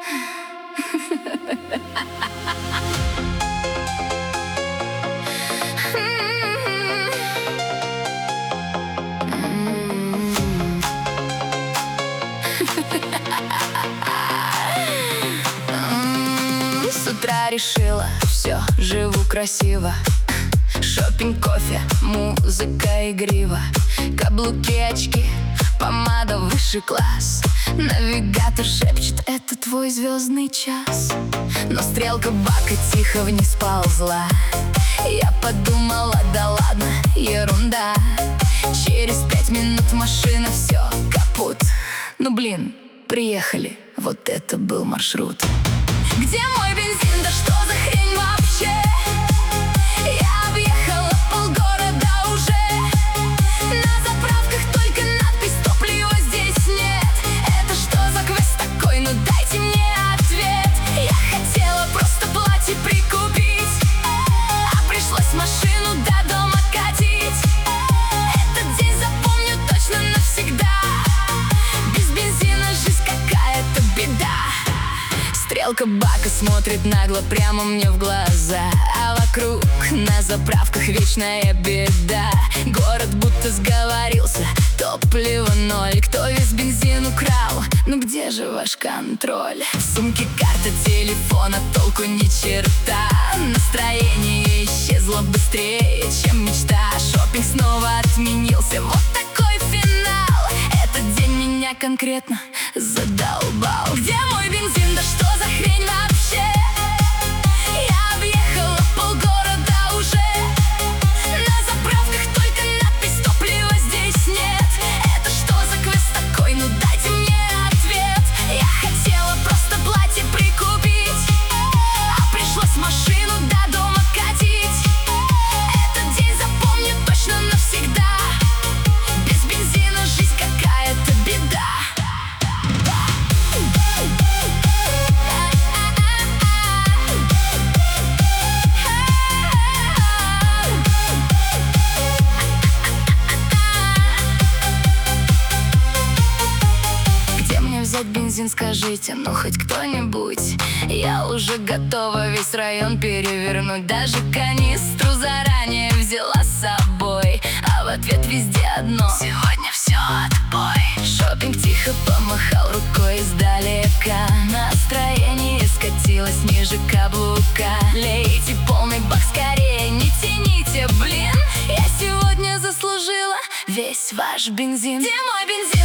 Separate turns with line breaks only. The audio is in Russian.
С утра решила, все, живу красиво. Шопинг, кофе, музыка игрива. Каблуки, очки, помада высший класс. Навигатор шепчет, это твой звездный час. Но стрелка бака тихо вниз ползла. Я подумала, да ладно, ерунда. Через 5 минут машина, все, капут. Ну блин, приехали, вот это был маршрут. Где мой бензин, да что за хрень вообще? Я объехала полгорода уже. На заправках только надпись «Топлива здесь нет». Это что за квест такой? Ну дайте мне ответ. Я хотела просто платье прикупить, а пришлось машину до дома катить. Этот день запомню точно навсегда. Без бензина жизнь какая-то беда. Стрелка бака смотрит нагло прямо мне в глаза, а вокруг на заправках вечная беда. Город будто сговорился, топлива ноль. Кто весь бензин украл? Ну где же ваш контроль? В сумке карта телефона, толку ни черта. Настроение исчезло быстрее, чем мечта. Шопинг снова отменился, вот такой финал. Этот день меня конкретно задолбал. Где мой бензин, да что за хрень вообще? Я объехала полгорода уже. На заправках только надпись «Топлива здесь нет». Это что за квест такой? Ну дайте мне ответ. Я хотела просто платье прикупить, а пришлось машину до дома катить. Этот день запомню точно навсегда. Без бензина жизнь какая-то беда. Взять бензин, скажите, ну хоть кто-нибудь. Я уже готова весь район перевернуть. Даже канистру заранее взяла с собой, а в ответ везде одно: сегодня все, отбой. Шопинг тихо помахал рукой издалека. Настроение скатилось ниже каблука. Лейте полный бак скорее, не тяните, блин. Я сегодня заслужила весь ваш бензин. Где мой бензин?